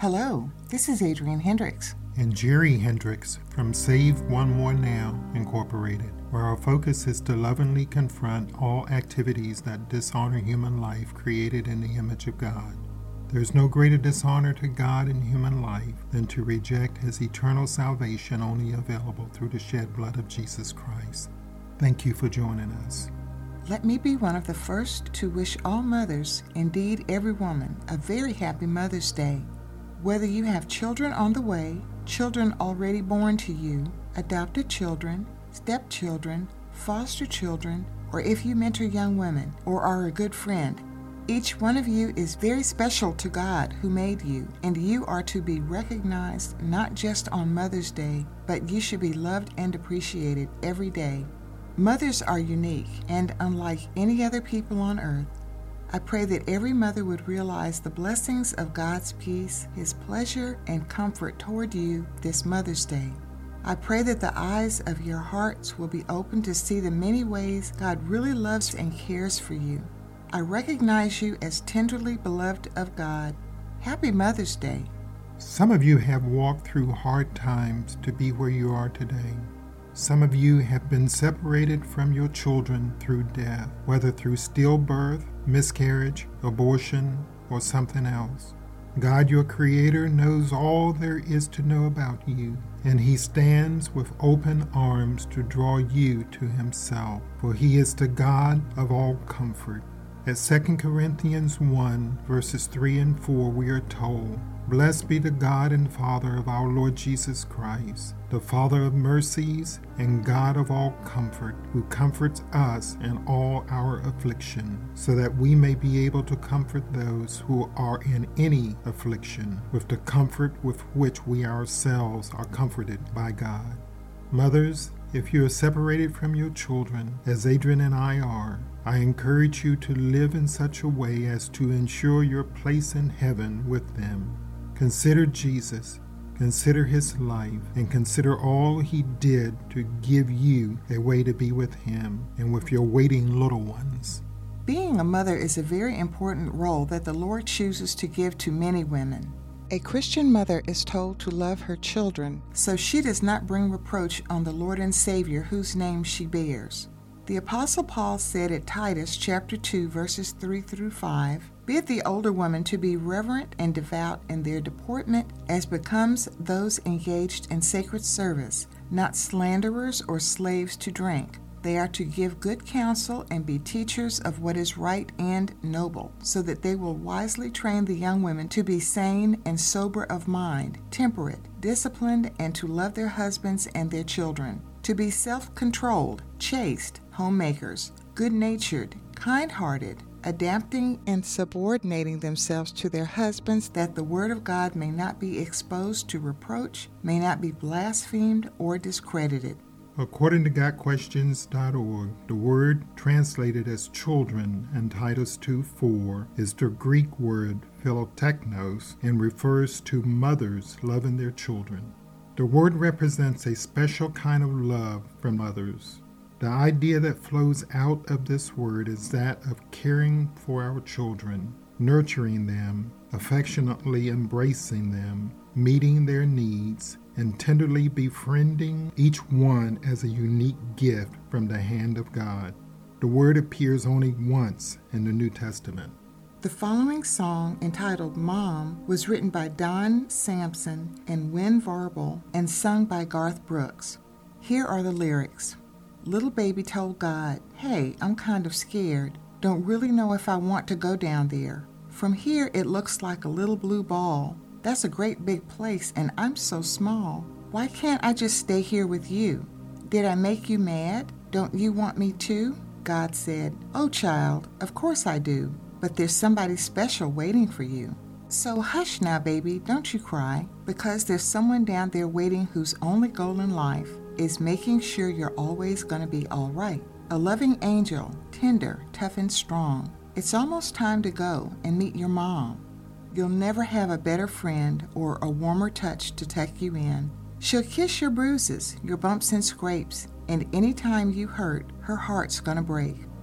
Hello, this is Adrienne Hendricks. And Jerry Hendricks from Save One More Now, Incorporated, where our focus is to lovingly confront all activities that dishonor human life created in the image of God. There is no greater dishonor to God in human life than to reject His eternal salvation only available through the shed blood of Jesus Christ. Thank you for joining us. Let me be one of the first to wish all mothers, indeed every woman, a very happy Mother's Day. Whether you have children on the way, children already born to you, adopted children, stepchildren, foster children, or if you mentor young women or are a good friend, each one of you is very special to God who made you, and you are to be recognized not just on Mother's Day, but you should be loved and appreciated every day. Mothers are unique and unlike any other people on earth. I pray that every mother would realize the blessings of God's peace, His pleasure, and comfort toward you this Mother's Day. I pray that the eyes of your hearts will be open to see the many ways God really loves and cares for you. I recognize you as tenderly beloved of God. Happy Mother's Day. Some of you have walked through hard times to be where you are today. Some of you have been separated from your children through death, whether through stillbirth, miscarriage, abortion, or something else. God, your Creator, knows all there is to know about you, and He stands with open arms to draw you to Himself, for He is the God of all comfort. At 2 Corinthians 1, verses 3 and 4, we are told, "Blessed be the God and Father of our Lord Jesus Christ, the Father of mercies and God of all comfort, who comforts us in all our affliction, so that we may be able to comfort those who are in any affliction with the comfort with which we ourselves are comforted by God." Mothers, if you are separated from your children, as Adrienne and I are, I encourage you to live in such a way as to ensure your place in heaven with them. Consider Jesus, consider His life, and consider all He did to give you a way to be with Him and with your waiting little ones. Being a mother is a very important role that the Lord chooses to give to many women. A Christian mother is told to love her children, so she does not bring reproach on the Lord and Savior whose name she bears. The Apostle Paul said at Titus chapter 2, verses 3 through 5, "Bid the older women to be reverent and devout in their deportment as becomes those engaged in sacred service, not slanderers or slaves to drink. They are to give good counsel and be teachers of what is right and noble, so that they will wisely train the young women to be sane and sober of mind, temperate, disciplined, and to love their husbands and their children, to be self-controlled, chaste, homemakers, good-natured, kind-hearted, adapting and subordinating themselves to their husbands, that the word of God may not be exposed to reproach, may not be blasphemed or discredited." According to GotQuestions.org, the word translated as children in Titus 2:4 is the Greek word philotechnos and refers to mothers loving their children. The word represents a special kind of love from others. The idea that flows out of this word is that of caring for our children, nurturing them, affectionately embracing them, meeting their needs, and tenderly befriending each one as a unique gift from the hand of God. The word appears only once in the New Testament. The following song, entitled Mom, was written by Don Sampson and Wynn Varble and sung by Garth Brooks. Here are the lyrics. Little baby told God, "Hey, I'm kind of scared. Don't really know if I want to go down there. From here it looks like a little blue ball. That's a great big place and I'm so small. Why can't I just stay here with you? Did I make you mad? Don't you want me too?" God said, "Oh child, of course I do, but there's somebody special waiting for you. So hush now baby, don't you cry, because there's someone down there waiting whose only goal in life is making sure you're always going to be all right. A loving angel, tender, tough, and strong. It's almost time to go and meet your mom. You'll never have a better friend or a warmer touch to tuck you in. She'll kiss your bruises, your bumps and scrapes, and anytime you hurt, her heart's gonna break.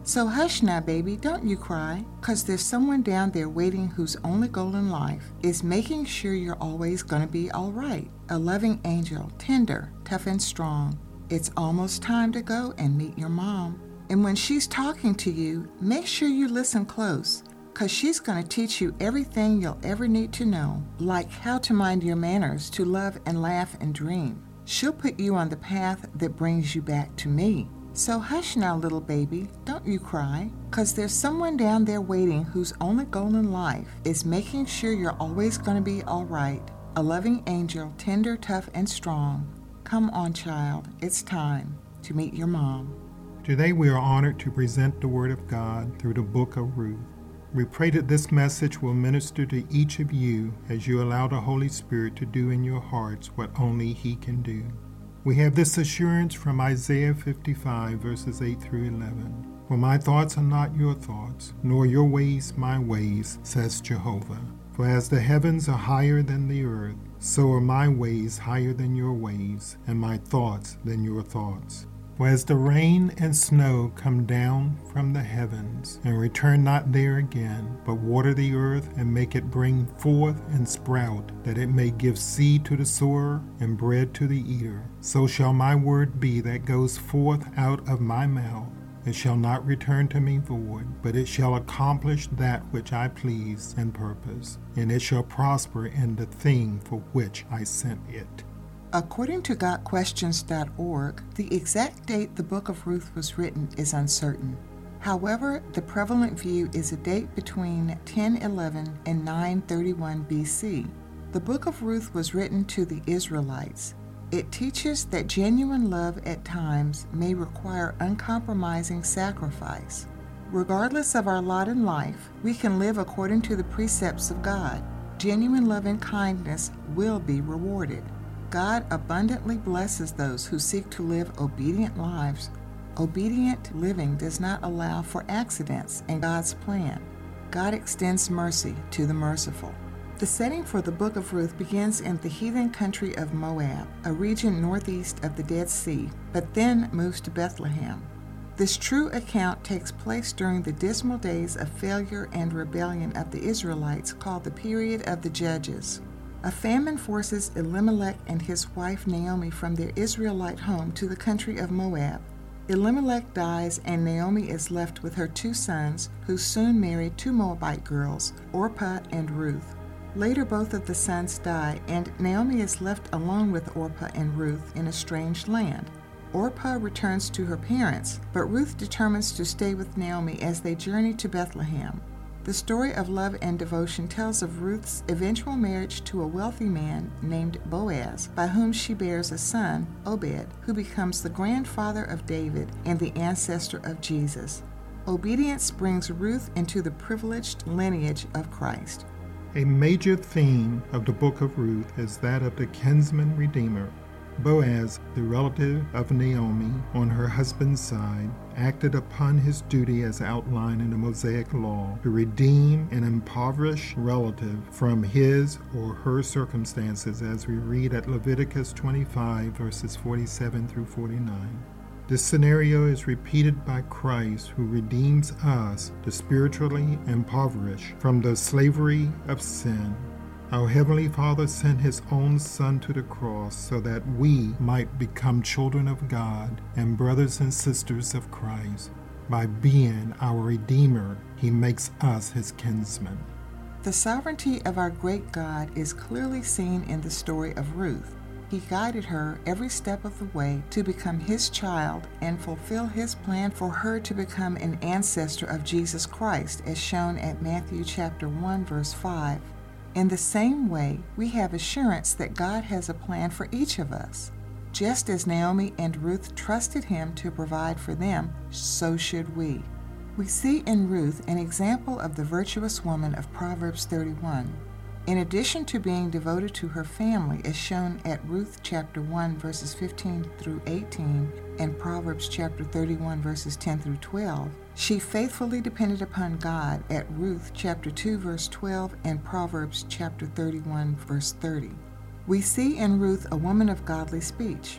So hush now, baby, don't you cry, 'cause there's someone down there waiting whose only goal in life is making sure you're always gonna be all right. A loving angel, tender, tough and strong. It's almost time to go and meet your mom. And when she's talking to you, make sure you listen close, 'cause she's gonna teach you everything you'll ever need to know, like how to mind your manners, to love and laugh and dream. She'll put you on the path that brings you back to me. So hush now, little baby, don't you cry, 'cause there's someone down there waiting whose only goal in life is making sure you're always going to be all right. A loving angel, tender, tough, and strong. Come on, child, it's time to meet your mom. Today we are honored to present the Word of God through the book of Ruth. We pray that this message will minister to each of you as you allow the Holy Spirit to do in your hearts what only He can do. We have this assurance from Isaiah 55, verses 8 through 11. For my thoughts are not your thoughts, nor your ways my ways, says Jehovah. For as the heavens are higher than the earth, so are my ways higher than your ways, and my thoughts than your thoughts. For as the rain and snow come down from the heavens, and return not there again, but water the earth and make it bring forth and sprout, that it may give seed to the sower and bread to the eater, so shall my word be that goes forth out of my mouth. It shall not return to me void, but it shall accomplish that which I please and purpose, and it shall prosper in the thing for which I sent it. According to GotQuestions.org, the exact date the book of Ruth was written is uncertain. However, the prevalent view is a date between 1011 and 931 BC. The book of Ruth was written to the Israelites. It teaches that genuine love at times may require uncompromising sacrifice. Regardless of our lot in life, we can live according to the precepts of God. Genuine love and kindness will be rewarded. God abundantly blesses those who seek to live obedient lives. Obedient living does not allow for accidents in God's plan. God extends mercy to the merciful. The setting for the book of Ruth begins in the heathen country of Moab, a region northeast of the Dead Sea, but then moves to Bethlehem. This true account takes place during the dismal days of failure and rebellion of the Israelites called the period of the Judges. A famine forces Elimelech and his wife Naomi from their Israelite home to the country of Moab. Elimelech dies and Naomi is left with her 2 sons, who soon marry 2 Moabite girls, Orpah and Ruth. Later both of the sons die and Naomi is left alone with Orpah and Ruth in a strange land. Orpah returns to her parents, but Ruth determines to stay with Naomi as they journey to Bethlehem. The story of love and devotion tells of Ruth's eventual marriage to a wealthy man named Boaz, by whom she bears a son, Obed, who becomes the grandfather of David and the ancestor of Jesus. Obedience brings Ruth into the privileged lineage of Christ. A major theme of the book of Ruth is that of the kinsman redeemer. Boaz, the relative of Naomi on her husband's side, acted upon his duty as outlined in the Mosaic Law to redeem an impoverished relative from his or her circumstances, as we read at Leviticus 25, verses 47 through 49. This scenario is repeated by Christ, who redeems us, the spiritually impoverished, from the slavery of sin. Our Heavenly Father sent His own Son to the cross so that we might become children of God and brothers and sisters of Christ. By being our Redeemer, He makes us His kinsmen. The sovereignty of our great God is clearly seen in the story of Ruth. He guided her every step of the way to become His child and fulfill His plan for her to become an ancestor of Jesus Christ, as shown at Matthew chapter 1, verse 5. In the same way, we have assurance that God has a plan for each of us. Just as Naomi and Ruth trusted Him to provide for them, so should we. We see in Ruth an example of the virtuous woman of Proverbs 31. In addition to being devoted to her family, as shown at Ruth chapter 1, verses 15 through 18, and Proverbs chapter 31, verses 10 through 12, she faithfully depended upon God at Ruth chapter 2, verse 12, and Proverbs chapter 31, verse 30. We see in Ruth a woman of godly speech.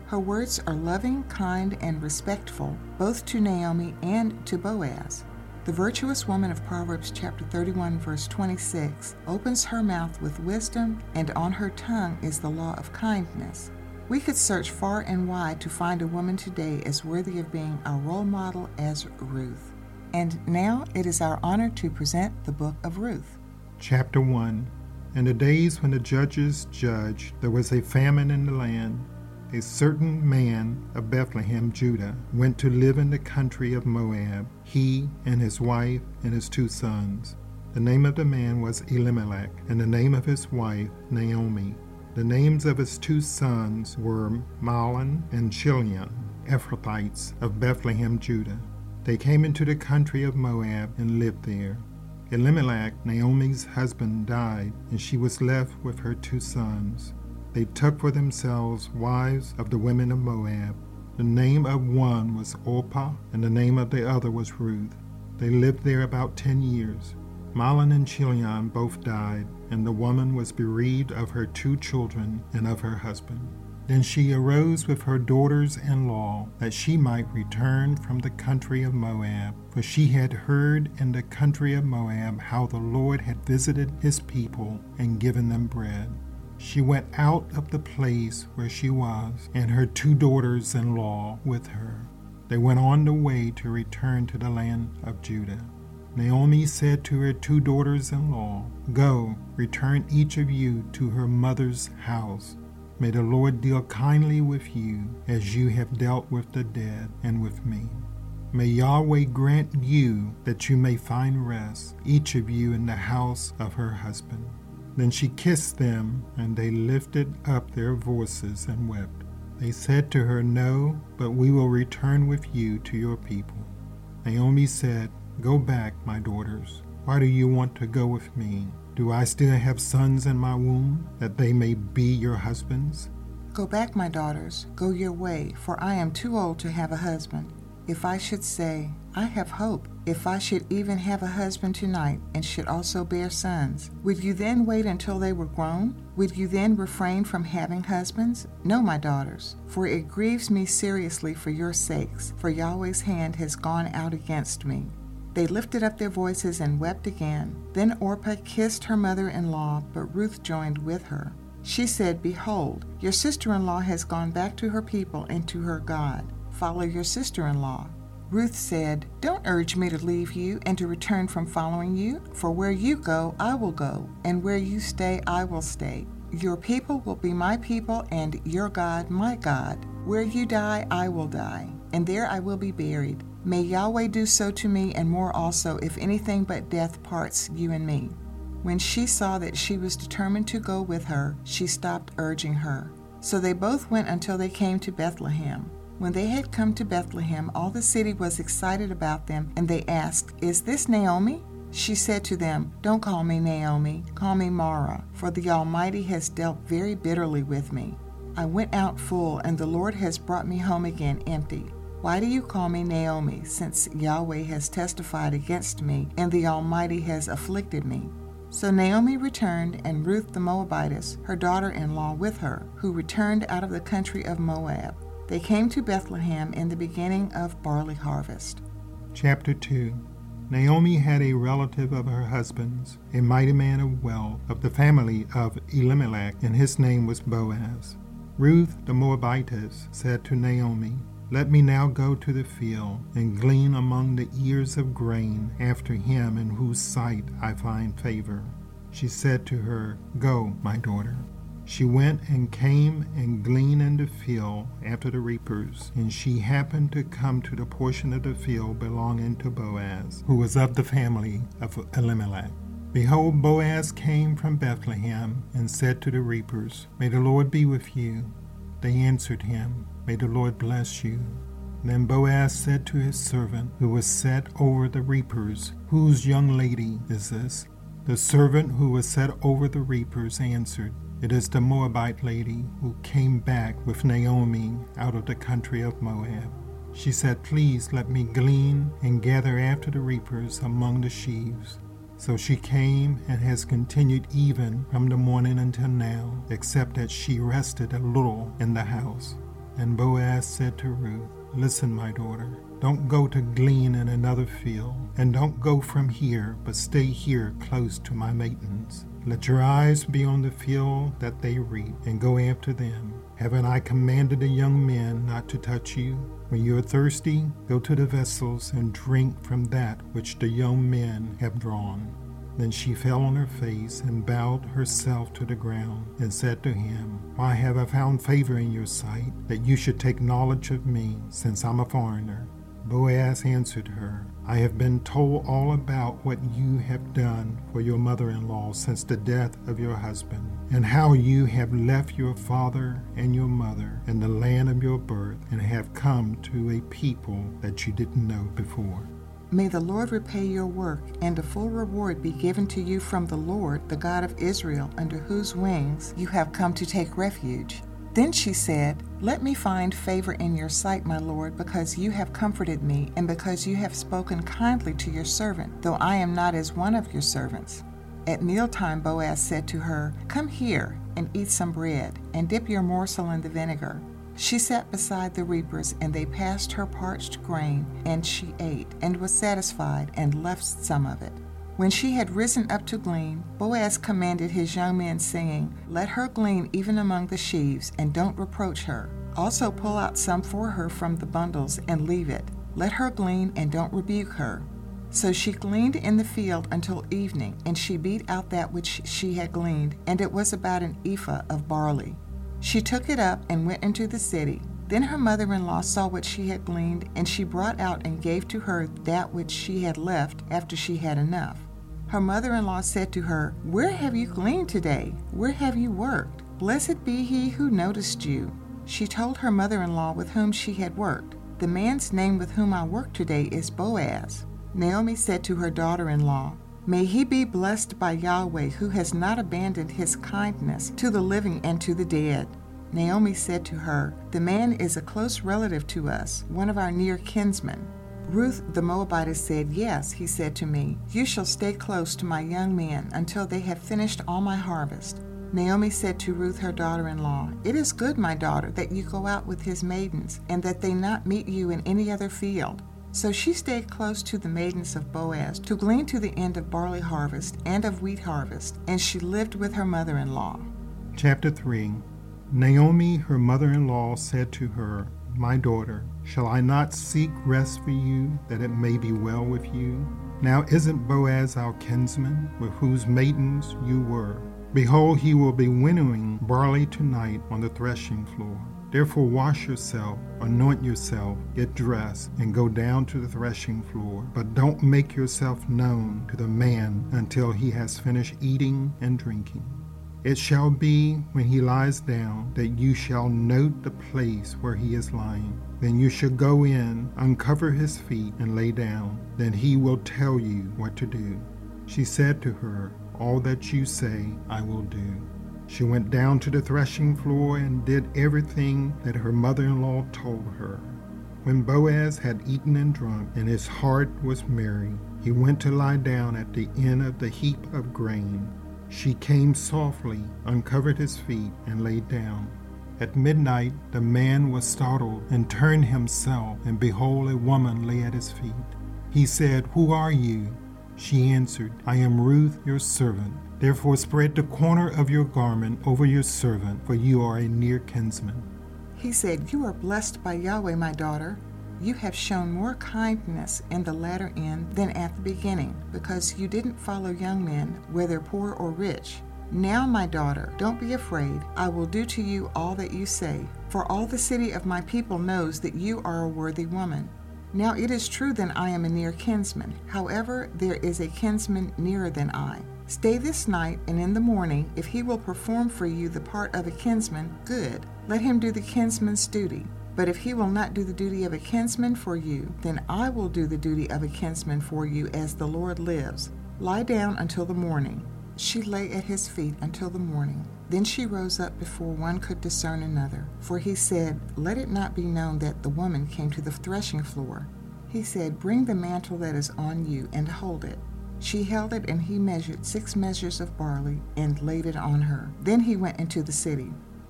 Her words are loving, kind, and respectful, both to Naomi and to Boaz. The virtuous woman of Proverbs chapter 31, verse 26, opens her mouth with wisdom, and on her tongue is the law of kindness. We could search far and wide to find a woman today as worthy of being our role model as Ruth. And now it is our honor to present the book of Ruth. Chapter 1. In the days when the judges judged, there was a famine in the land. A certain man of Bethlehem, Judah, went to live in the country of Moab, he and his wife and his 2 sons. The name of the man was Elimelech, and the name of his wife, Naomi. The names of his 2 sons were Mahlon and Chilion, Ephrathites of Bethlehem, Judah. They came into the country of Moab and lived there. Elimelech, Naomi's husband, died, and she was left with her 2 sons. They took for themselves wives of the women of Moab. The name of one was Orpah, and the name of the other was Ruth. They lived there about 10 years. Mahlon and Chilion both died, and the woman was bereaved of her 2 children and of her husband. Then she arose with her daughters-in-law, that she might return from the country of Moab, for she had heard in the country of Moab how the Lord had visited his people and given them bread. She went out of the place where she was, and her 2 daughters-in-law with her. They went on the way to return to the land of Judah. Naomi said to her 2 daughters-in-law, "Go, return each of you to her mother's house. May the Lord deal kindly with you, as you have dealt with the dead and with me. May Yahweh grant you that you may find rest, each of you in the house of her husband." Then she kissed them, and they lifted up their voices and wept. They said to her, "No, but we will return with you to your people." Naomi said, "Go back, my daughters. Why do you want to go with me? Do I still have sons in my womb, that they may be your husbands?" Go back, my daughters, go your way, for I am too old to have a husband. If I should say, I have hope, if I should even have a husband tonight and should also bear sons, would you then wait until they were grown? Would you then refrain from having husbands? No, my daughters, for it grieves me seriously for your sakes, for Yahweh's hand has gone out against me. They lifted up their voices and wept again. Then Orpah kissed her mother-in-law, but Ruth joined with her. She said, "Behold, your sister-in-law has gone back to her people and to her God. Follow your sister-in-law." Ruth said, "Don't urge me to leave you and to return from following you, for where you go, I will go, and where you stay, I will stay. Your people will be my people, and your God, my God. Where you die, I will die, and there I will be buried. May Yahweh do so to me, and more also, if anything but death parts you and me." When she saw that she was determined to go with her, she stopped urging her. So they both went until they came to Bethlehem. When they had come to Bethlehem, all the city was excited about them, and they asked, "Is this Naomi?" She said to them, "Don't call me Naomi, call me Mara, for the Almighty has dealt very bitterly with me. I went out full, and the Lord has brought me home again empty. Why do you call me Naomi, since Yahweh has testified against me, and the Almighty has afflicted me?" So Naomi returned, and Ruth the Moabitess, her daughter-in-law, with her, who returned out of the country of Moab. They came to Bethlehem in the beginning of barley harvest. Chapter 2. Naomi had a relative of her husband's, a mighty man of wealth, of the family of Elimelech, and his name was Boaz. Ruth the Moabitess said to Naomi, "Let me now go to the field, and glean among the ears of grain after him in whose sight I find favor." She said to her, "Go, my daughter." She went and came and gleaned in the field after the reapers, and she happened to come to the portion of the field belonging to Boaz, who was of the family of Elimelech. Behold, Boaz came from Bethlehem and said to the reapers, "May the Lord be with you." They answered him, "May the Lord bless you." Then Boaz said to his servant, who was set over the reapers, "Whose young lady is this?" The servant who was set over the reapers answered, "It is the Moabite lady who came back with Naomi out of the country of Moab." She said, "Please let me glean and gather after the reapers among the sheaves." So she came and has continued even from the morning until now, except that she rested a little in the house. And Boaz said to Ruth, "Listen, my daughter, don't go to glean in another field, and don't go from here, but stay here close to my maidens. Let your eyes be on the field that they reap, and go after them. Haven't I commanded the young men not to touch you? When you are thirsty, go to the vessels and drink from that which the young men have drawn." Then she fell on her face and bowed herself to the ground and said to him, "Why have I found favor in your sight, that you should take knowledge of me, since I'm a foreigner?" Boaz answered her, "I have been told all about what you have done for your mother-in-law since the death of your husband, and how you have left your father and your mother and the land of your birth, and have come to a people that you didn't know before. May the Lord repay your work, and a full reward be given to you from the Lord, the God of Israel, under whose wings you have come to take refuge." Then she said, "Let me find favor in your sight, my Lord, because you have comforted me, and because you have spoken kindly to your servant, though I am not as one of your servants." At mealtime Boaz said to her, "Come here and eat some bread, and dip your morsel in the vinegar." She sat beside the reapers, and they passed her parched grain, and she ate, and was satisfied, and left some of it. When she had risen up to glean, Boaz commanded his young men, saying, "Let her glean even among the sheaves, and don't reproach her. Also pull out some for her from the bundles, and leave it. Let her glean, and don't rebuke her." So she gleaned in the field until evening, and she beat out that which she had gleaned, and it was about an ephah of barley. She took it up and went into the city. Then her mother-in-law saw what she had gleaned, and she brought out and gave to her that which she had left after she had enough. Her mother-in-law said to her, "Where have you gleaned today? Where have you worked? Blessed be he who noticed you." She told her mother-in-law with whom she had worked, "The man's name with whom I work today is Boaz." Naomi said to her daughter-in-law, "May he be blessed by Yahweh, who has not abandoned his kindness to the living and to the dead." Naomi said to her, "The man is a close relative to us, one of our near kinsmen." Ruth the Moabitess said, "Yes," he said to me, "you shall stay close to my young men until they have finished all my harvest." Naomi said to Ruth her daughter-in-law, "It is good, my daughter, that you go out with his maidens, and that they not meet you in any other field." So she stayed close to the maidens of Boaz to glean to the end of barley harvest and of wheat harvest, and she lived with her mother-in-law. Chapter 3. Naomi, her mother-in-law, said to her, "My daughter, shall I not seek rest for you, that it may be well with you? Now isn't Boaz our kinsman, with whose maidens you were? Behold, he will be winnowing barley tonight on the threshing floor. Therefore wash yourself, anoint yourself, get dressed, and go down to the threshing floor. But don't make yourself known to the man until he has finished eating and drinking. It shall be when he lies down that you shall note the place where he is lying. Then you shall go in, uncover his feet, and lay down. Then he will tell you what to do." She said to her, "All that you say I will do." She went down to the threshing floor and did everything that her mother-in-law told her. When Boaz had eaten and drunk, and his heart was merry, he went to lie down at the end of the heap of grain. She came softly, uncovered his feet, and lay down. At midnight the man was startled and turned himself, and behold, a woman lay at his feet. He said, "Who are you?" She answered, "I am Ruth, your servant. Therefore spread the corner of your garment over your servant, for you are a near kinsman." He said, "You are blessed by Yahweh, my daughter. You have shown more kindness in the latter end than at the beginning, because you didn't follow young men, whether poor or rich. Now, my daughter, don't be afraid. I will do to you all that you say, for all the city of my people knows that you are a worthy woman. Now it is true that I am a near kinsman. However, there is a kinsman nearer than I. Stay this night, and in the morning, if he will perform for you the part of a kinsman, good. Let him do the kinsman's duty. But if he will not do the duty of a kinsman for you, then I will do the duty of a kinsman for you, as the Lord lives. Lie down until the morning." She lay at his feet until the morning. Then she rose up before one could discern another. For he said, "Let it not be known that the woman came to the threshing floor." He said, "Bring the mantle that is on you, and hold it." She held it, and he measured 6 measures of barley, and laid it on her. Then he went into the city.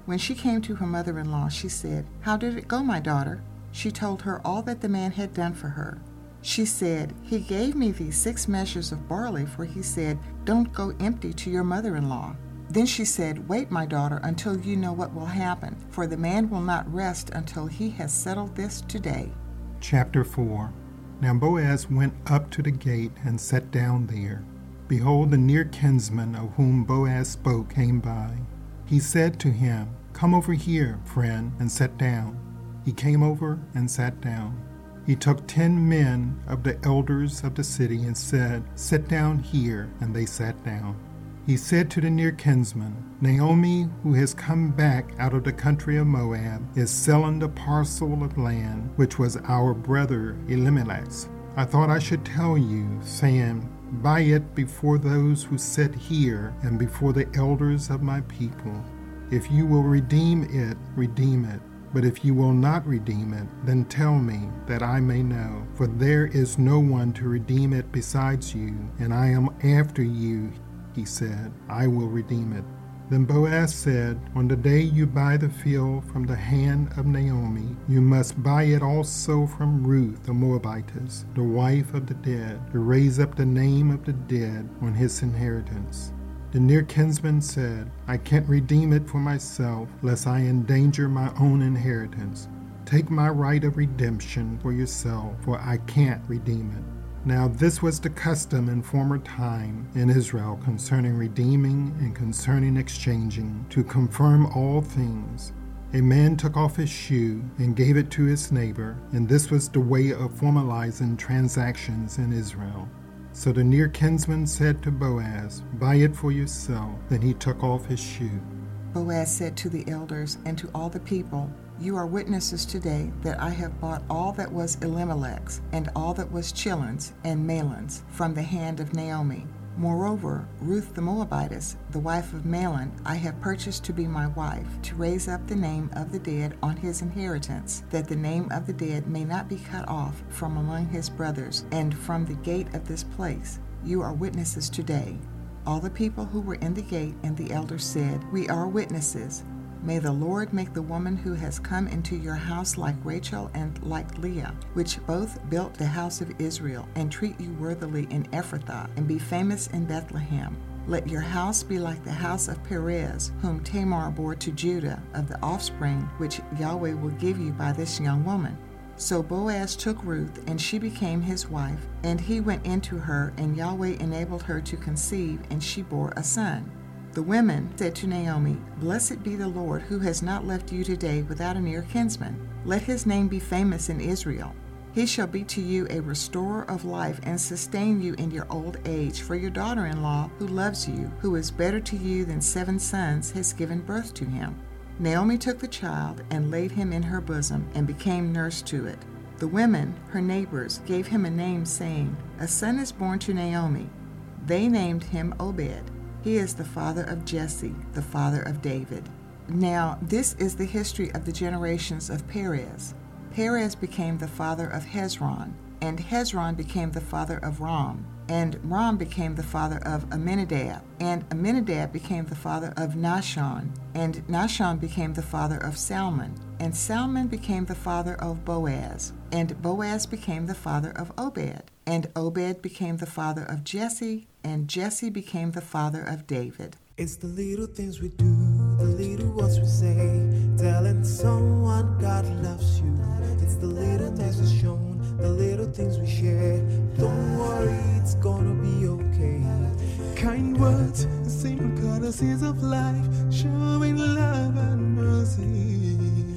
When she came to her mother-in-law, she said, "How did it go, my daughter?" She told her all that the man had done for her. She said, "He gave me these 6 measures of barley, for he said, 'Don't go empty to your mother-in-law.'" Then she said, "Wait, my daughter, until you know what will happen, for the man will not rest until he has settled this today." Chapter 4. Now Boaz went up to the gate and sat down there. Behold, the near kinsman of whom Boaz spoke came by. He said to him, "Come over here, friend, and sit down." He came over and sat down. He took 10 men of the elders of the city and said, "Sit down here," and they sat down. He said to the near kinsman, "Naomi, who has come back out of the country of Moab, is selling the parcel of land which was our brother Elimelech's. I thought I should tell you, saying, Buy it before those who sit here and before the elders of my people. If you will redeem it, redeem it. But if you will not redeem it, then tell me, that I may know. For there is no one to redeem it besides you, and I am after you." He said, "I will redeem it." Then Boaz said, "On the day you buy the field from the hand of Naomi, you must buy it also from Ruth the Moabitess, the wife of the dead, to raise up the name of the dead on his inheritance." The near kinsman said, "I can't redeem it for myself, lest I endanger my own inheritance. Take my right of redemption for yourself, for I can't redeem it." Now this was the custom in former time in Israel concerning redeeming and concerning exchanging, to confirm all things. A man took off his shoe and gave it to his neighbor, and this was the way of formalizing transactions in Israel. So the near kinsman said to Boaz, "Buy it for yourself." Then he took off his shoe. Boaz said to the elders and to all the people, "You are witnesses today that I have bought all that was Elimelech's and all that was Chilion's and Mahlon's from the hand of Naomi. Moreover, Ruth the Moabitess, the wife of Mahlon, I have purchased to be my wife, to raise up the name of the dead on his inheritance, that the name of the dead may not be cut off from among his brothers and from the gate of this place. You are witnesses today." All the people who were in the gate and the elders said, "We are witnesses. May the Lord make the woman who has come into your house like Rachel and like Leah, which both built the house of Israel, and treat you worthily in Ephrathah, and be famous in Bethlehem. Let your house be like the house of Perez, whom Tamar bore to Judah, of the offspring which Yahweh will give you by this young woman." So Boaz took Ruth, and she became his wife, and he went into her, and Yahweh enabled her to conceive, and she bore a son. The women said to Naomi, "Blessed be the Lord, who has not left you today without a near kinsman. Let his name be famous in Israel. He shall be to you a restorer of life and sustain you in your old age, for your daughter-in-law, who loves you, who is better to you than 7 sons, has given birth to him." Naomi took the child and laid him in her bosom and became nurse to it. The women, her neighbors, gave him a name, saying, "A son is born to Naomi." They named him Obed. He is the father of Jesse, the father of David. Now this is the history of the generations of Perez. Perez became the father of Hezron, and Hezron became the father of Ram, and Ram became the father of Amminadab, and Amminadab became the father of Nahshon, and Nahshon became the father of Salmon, and Salmon became the father of Boaz, and Boaz became the father of Obed, and Obed became the father of Jesse, and Jesse became the father of David. It's the little things we do, the little words we say, telling someone God loves you. It's the little message shown, the little things we share. Don't worry, it's gonna be okay. Kind words, simple courtesies of life, showing love and mercy.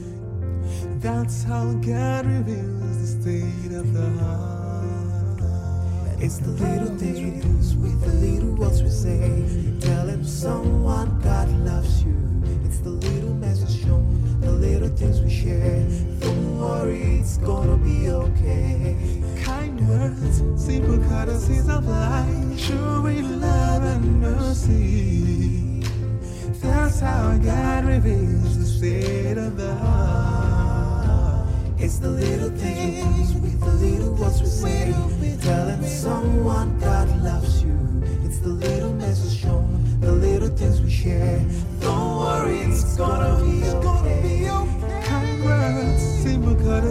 That's how God reveals the state of the heart. It's the little things we do, with the little words we say, telling someone God loves you. It's the little message shown, the little things we share. Don't worry, it's gonna be okay. Kind words, simple courtesies of life, showing love and mercy. That's how God reveals the state of the heart. It's the little things with the little words we say, telling someone God loves you. It's the little message shown, the little things we share. Don't worry, it's gonna be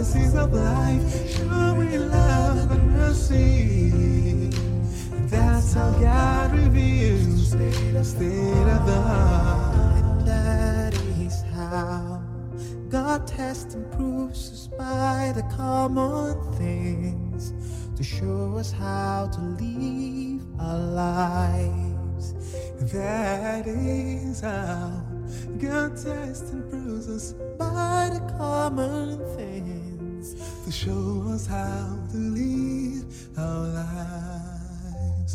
mercies of life, showing love and mercy. That's how God reveals the state of the heart. And that is how God tests and proves us by the common things to show us how to live our lives. That is how God tests and proves us by the common things to show us how to live our lives.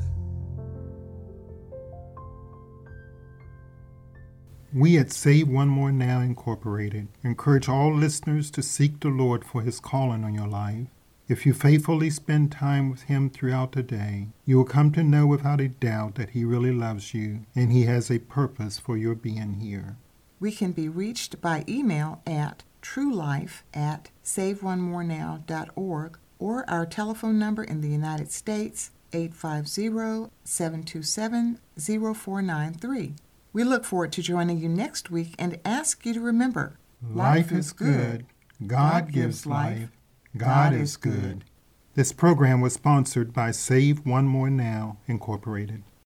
We at Save One More Now Incorporated encourage all listeners to seek the Lord for His calling on your life. If you faithfully spend time with Him throughout the day, you will come to know without a doubt that He really loves you and He has a purpose for your being here. We can be reached by email at truelife@saveonemorenow.org or our telephone number in the United States, 850-727-0493. We look forward to joining you next week and ask you to remember, Life is good. God gives life. God is good. This program was sponsored by Save One More Now, Incorporated.